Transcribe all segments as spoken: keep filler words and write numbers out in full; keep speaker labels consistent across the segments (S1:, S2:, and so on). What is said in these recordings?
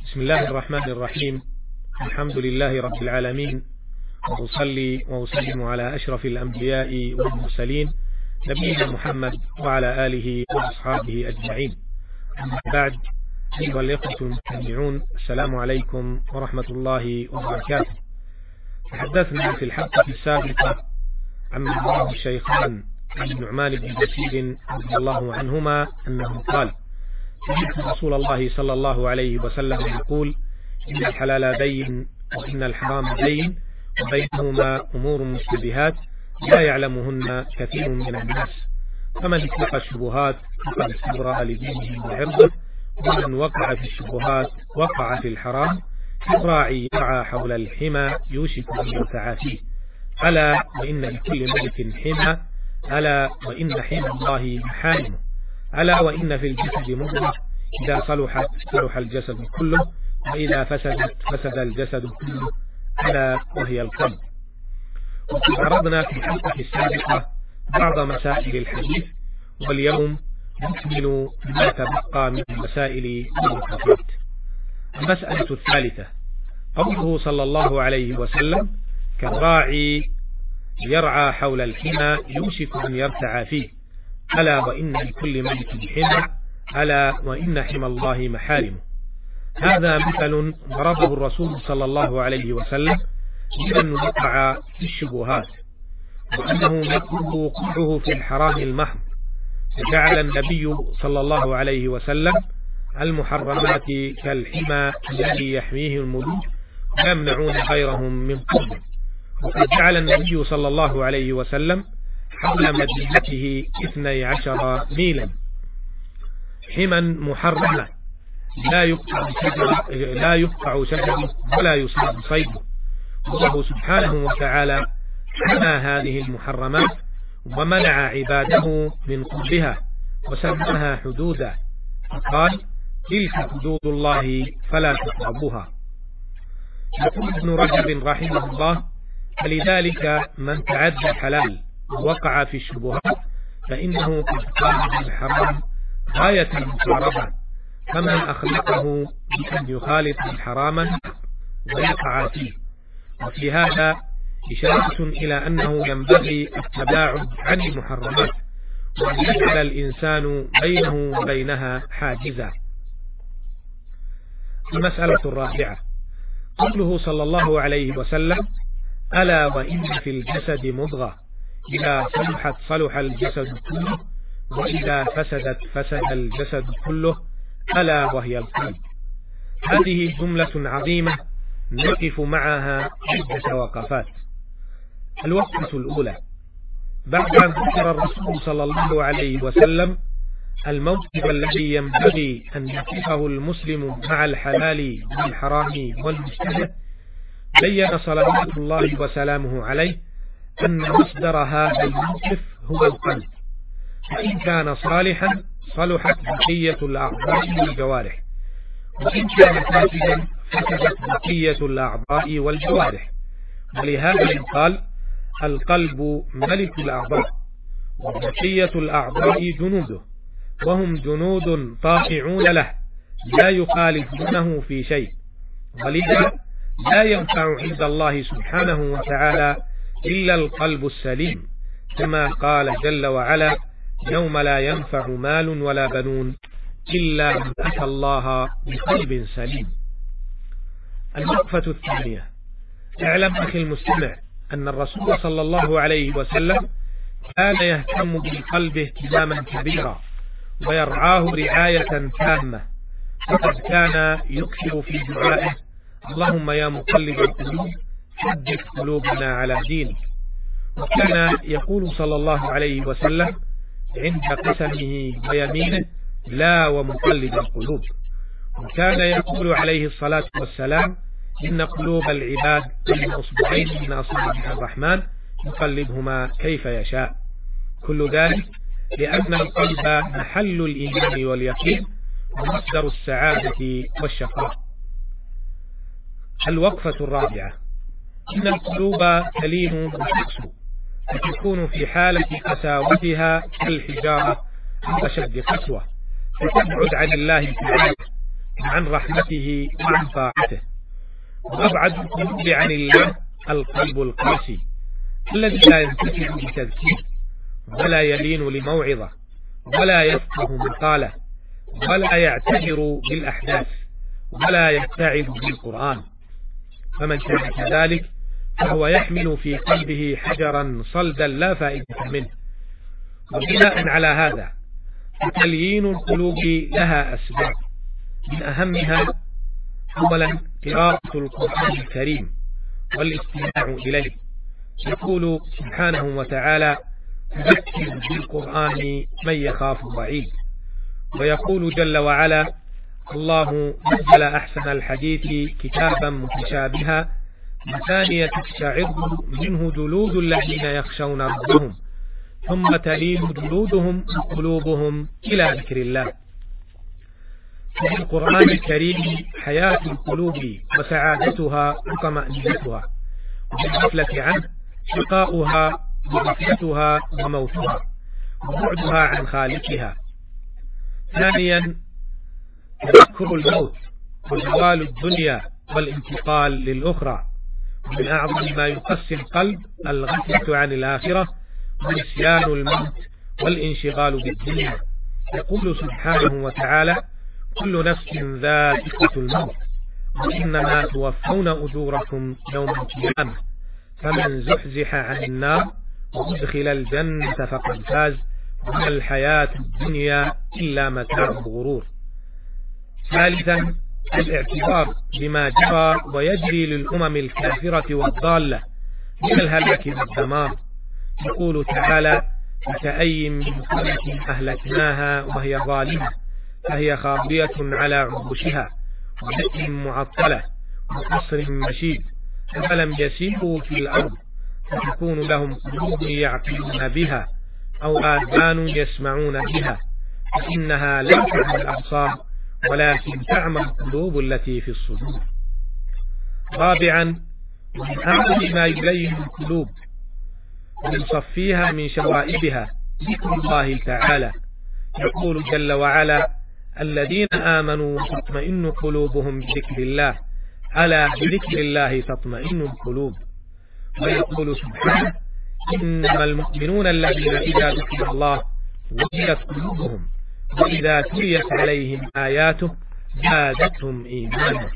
S1: بسم الله الرحمن الرحيم. الحمد لله رب العالمين، وأصلي وأسلم على أشرف الأنبياء والمرسلين نبينا محمد وعلى آله وأصحابه أجمعين. أما بعد، أيها الإخوة المستمعون، السلام عليكم ورحمة الله وبركاته. تحدثنا في الحلقة السابقة عما رواه الشيخان عن النعمان بن بشير رضي الله عنهما أنه قال: سمعت رسول الله صلى الله عليه وسلم يقول: إن الحلال بين وإن الحرام بين وبينهما أمور مشتبهات لا يعلمهن كثير من الناس، فمن اتقى الشبهات فقد استبرأ لدينه وعرضه، ومن وقع في الشبهات وقع في الحرام كالراعي يرعى حول الحمى يوشك أن يرتعى فيه. ألا وإن لكل ملك حمى، ألا وإن حمى الله محارمه، ألا وإن في الجسد مضغة إذا صلحت صلح الجسد كله، وإذا فسدت فسد الجسد كله، ألا وهي القلب. وقد عرضنا في الحلقة السابقة بعض مسائل الحديث، واليوم نكمل ما تبقى من المسائل والوقفات. المسألة الثالثة قوله صلى الله عليه وسلم: كالراعي يرعى حول الحمى يوشك أن يرتعى فيه، ألا وإن لكل ملك حمى، ألا وإن حمى الله محارمه. هذا مثل ضربه الرسول صلى الله عليه وسلم لمن وقع في الشبهات، وأنه يطلب وقوعه في الحرام المحض، فجعل النبي صلى الله عليه وسلم المحرمات كالحمى الذي يحميه الملوك ويمنعون غيرهم من قربه. وقد جعل النبي صلى الله عليه وسلم حول مدينته اثني عشر ميلا حما محرمة لا يقطع شجرة لا يقطع شجره ولا يصاب صيده. والله سبحانه وتعالى حمى هذه المحرمات ومنع عباده من قربها وسماها حدودا، فقال: تلك حدود الله فلا تقربوها. يقول ابن رجب رحمه الله: فلذلك من تعدى الحلال ووقع في الشبهات فإنه قد قام بالحرام غاية المقاربة، فما أخلقه بأن يخالط الحرام ويقع فيه. وفي هذا إشارة إلى أنه ينبغي التباعد عن المحرمات، وأن يجعل الإنسان بينه وبينها حاجزا. المسألة الرابعة قوله صلى الله عليه وسلم: ألا وإن في الجسد مضغة إذا صلحت صلح الجسد كله، وإذا فسدت فسد الجسد كله، ألا وهي القلب. هذه جملة عظيمة نقف معها عدة وقفات. الوقفة الأولى: بعد أن ذكر الرسول صلى الله عليه وسلم الموقف الذي ينبغي أن يقفه المسلم مع الحلال والحرام والمشتبه، بين صلوات الله وسلامه عليه أن مصدر هذا الموقف هو القلب، فإن كان صالحا صلحت بقية الأعضاء والجوارح، وإن كان فاسدا فسدت بقية الأعضاء والجوارح. ولهذا يقال: القلب ملك الأعضاء، وبقية الأعضاء جنوده، وهم جنود طائعون له لا يخالفونه في شيء، ولذا لا ينفع عند الله سبحانه وتعالى إلا القلب السليم، كما قال جل وعلا: يوم لا ينفع مال ولا بنون إلا من أتى الله بقلب سليم. الوقفة الثانية: اعلم أخي المستمع أن الرسول صلى الله عليه وسلم كان يهتم بالقلب اهتماما كبيرا ويرعاه رعاية تامة، فقد كان يكثر في دعائه: اللهم يا مقلب القلوب ثبت قلوبنا على دينك. وكان يقول صلى الله عليه وسلم عند قسمه ويمينه: لا ومقلب القلوب. وكان يقول عليه الصلاة والسلام: إن قلوب العباد بين أصبعين من أصابع الرحمن يقلبهما كيف يشاء. كل ذلك لأن القلب محل الإيمان واليقين ومصدر السعادة والشقاء. الوقفة الرابعة: إن القلوب تلين وتقسو، فتكون في حالة قساوتها كالحجارة أو أشد قسوة، فتبعد عن الله تعالى وعن رحمته وعن طاعته. وأبعد القلوب عن الله القلب القاسي الذي لا ينتفع بتذكير ولا يلين لموعظة ولا يفقه مقالة ولا يعتبر بالأحداث ولا يتعظ بالقرآن. فمن كان كذلك فهو يحمل في قلبه حجرا صلدا لا فائدة منه. وبناء على هذا فتليين القلوب لها أسباب، من أهمها أولا قراءة القرآن الكريم والاستماع إليه. يقول سبحانه وتعالى: فذكر بالقرآن من يخاف وعيد. ويقول جل وعلا: الله نزل أحسن الحديث كتابا متشابها مثانية تقشعر منه جلود الذين يخشون ربهم ثم تلين جلودهم وقلوبهم إلى ذكر الله. في القرآن الكريم حياة القلوب وسعادتها وطمأنينتها، وبالغفلة عنه شقاؤها وغفلتها وموتها وبعدها عن خالقها. ثانيا تذكر الموت وزوال الدنيا والانتقال للأخرى. ومن أعظم ما يقسي القلب الغفلة عن الآخرة ونسيان الموت والانشغال بالدنيا. يقول سبحانه وتعالى: كل نفس ذائقة الموت وإنما توفون أجوركم يوم القيامة فمن زحزح عن النار وأدخل الجنة فقد فاز وما الحياة الدنيا إلا متاع الغرور. ثالثا الاعتبار بما جرى ويجري للأمم الكافرة والضالة من الهلاك والدمار. يقول تعالى: فكأي من قرية أهلكناها وهي ظالمة فهي خاوية على عروشها وبئر معطلة وقصر مشيد أفلم يسيروا في الأرض فتكون لهم قلوب يعقلون بها أو آذان يسمعون بها فإنها لا تعمى الأبصار ولكن تعمى القلوب التي في الصدور. رابعا ومن أعظم ما يلين القلوب ويصفيها من شوائبها ذكر الله تعالى. يقول جل وعلا: الذين آمنوا وتطمئن قلوبهم بذكر الله ألا بذكر الله تطمئن القلوب. ويقول سبحانه: إنما المؤمنون الذين إذا ذكر الله وجلت قلوبهم وإذا تليت عليهم آياته زادتهم إيمانا.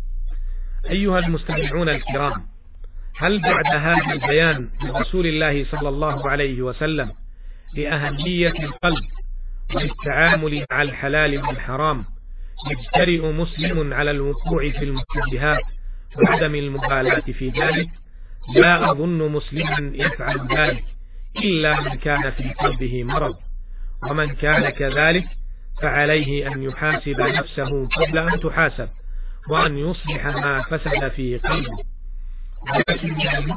S1: أيها المستمعون الكرام، هل بعد هذا البيان من رسول الله صلى الله عليه وسلم لأهمية القلب والتعامل مع الحلال والحرام يجترئ مسلم على الوقوع في المشتبهات وعدم المبالاة في ذلك؟ لا أظن مسلما يفعل ذلك إلا من كان في قلبه مرض، ومن كان كذلك فعليه أن يحاسب نفسه قبل أن تحاسب وأن يصلح ما فسد في قلبه. ولكن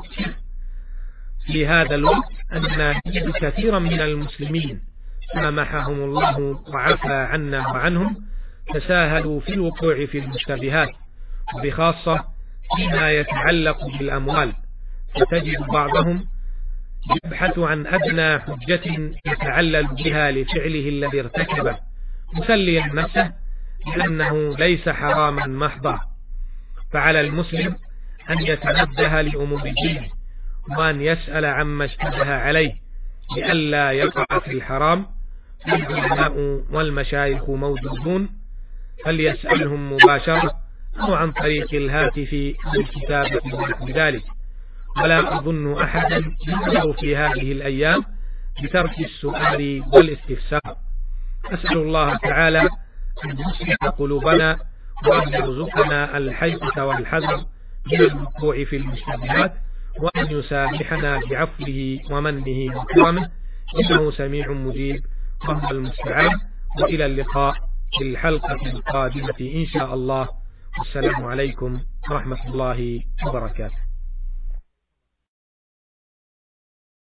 S1: في هذا الوقت أننا نجد كثيرا من المسلمين سامحهم الله وعفى عنا وعنهم تساهلوا في الوقوع في المشتبهات، وبخاصة فيما يتعلق بالأموال، فتجد بعضهم يبحث عن أدنى حجة يتعلل بها لفعله الذي ارتكبه مسليا نفسه لأنه ليس حراما محضا. فعلى المسلم أن يتنبه لأمور دينه وأن يسأل عما اشتبه عليه لئلا يقع في الحرام. العلماء والمشايخ موجودون فليسألهم مباشرة أو عن طريق الهاتف والكتابة ونحو ذلك. ولا أظن أحدا يقدر في هذه الأيام بترك السؤال والاستفسار. أسأل الله تعالى أن يصلح قلوبنا وأن يرزقنا الحيطة والحذر من الوقوع في المشتبهات وأن يسامحنا بعفوه ومنه وكرمه إنه سميع مجيب وهو المستعان. وإلى اللقاء في الحلقة القادمة إن شاء الله. والسلام عليكم ورحمة الله وبركاته.